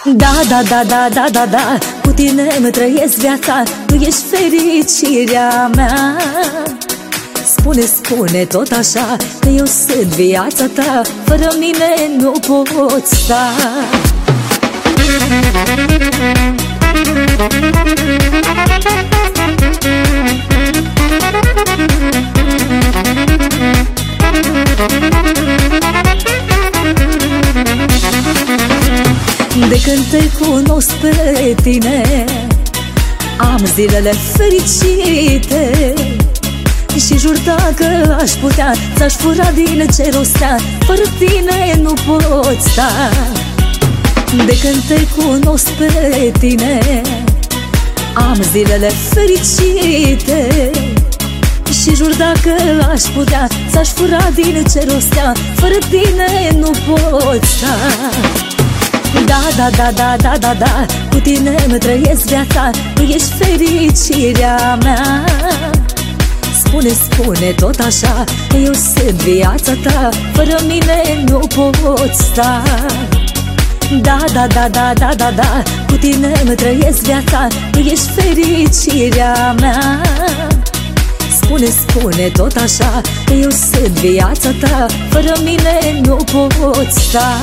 Da, da, da, da, da, da, da, cu tine îmi trăiesc viața, tu ești fericirea mea. Spune, spune tot așa, că eu sunt viața ta, fără mine nu pot sta. De când te cunosc pe tine, am zilele fericite și jur dacă aș putea, ți-aș fura din ce rostea, fără tine nu pot sta. De când te cunosc pe tine, am zilele fericite și jur dacă aș putea, ți-aș fura din ce rostea, fără tine nu pot sta. Da, da, da, da, da, da, da, cu tine îmi trăiesc viața, tu ești fericirea mea. Spune, spune tot așa, că eu sunt viața ta, fără mine nu pot sta. Da, da, da, da, da, da, da, cu tine îmi trăiesc viața, tu ești fericirea mea. Spune, spune tot așa, că eu sunt viața ta, fără mine nu pot sta.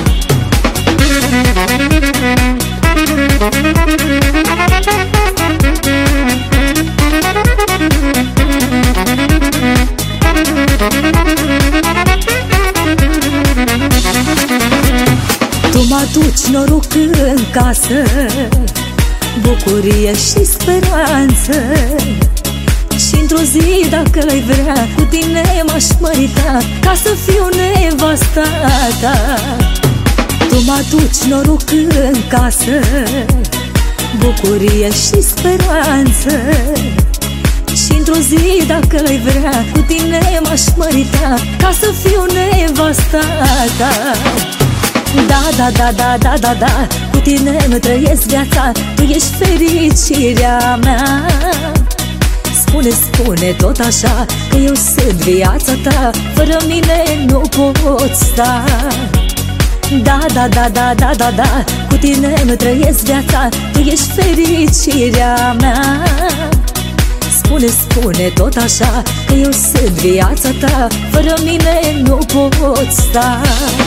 Tu mă aduci noroc în casă, bucurie și speranță, și într-o zi, dacă ai vrea, cu tine m-aș mărita, ca să fiu nevasta ta. Tu mă aduci noroc în casă, bucurie și speranță, și într-o zi, dacă ai vrea, cu tine m-aș mărita, ca să fiu nevasta ta. Da, da, da, da, da, da, da, cu tine îmi trăiesc viața, tu ești fericirea mea. Spune, spune tot așa, că eu sunt viața ta, fără mine nu pot sta. Da, da, da, da, da, da, da, cu tine îmi trăiesc viața, tu ești fericirea mea. Spune, spune tot așa, că eu sunt viața ta, fără mine nu pot sta.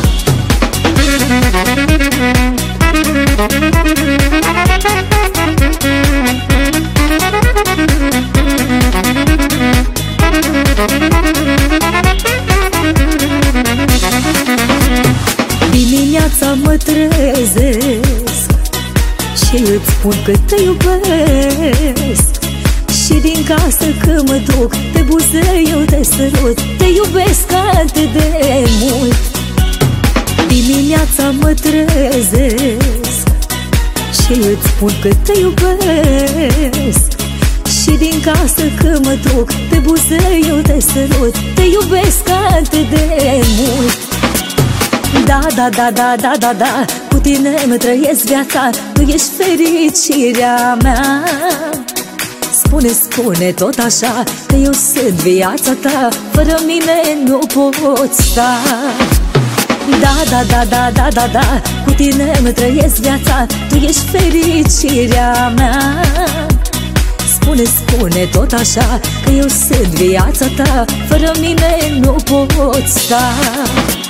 Dimineața mă trezesc și îți spun că te iubesc, și din casă când mă duc, pe buze eu te sărut, te iubesc atât de mult. Dimineața mă trezesc și îți spun că te iubesc, și din casă când mă duc, pe buze eu te sărut, te iubesc atât de mult. Da, da, da, da, da, da, da, cu tine îmi trăiesc viața, tu ești fericirea mea. Spune, spune tot așa, că eu sunt viața ta, fără mine nu pot sta. Da, da, da, da, da, da, da, cu tine îmi trăiesc viața, tu ești fericirea mea. Spune, spune tot așa, că eu sunt viața ta, fără mine nu pot sta.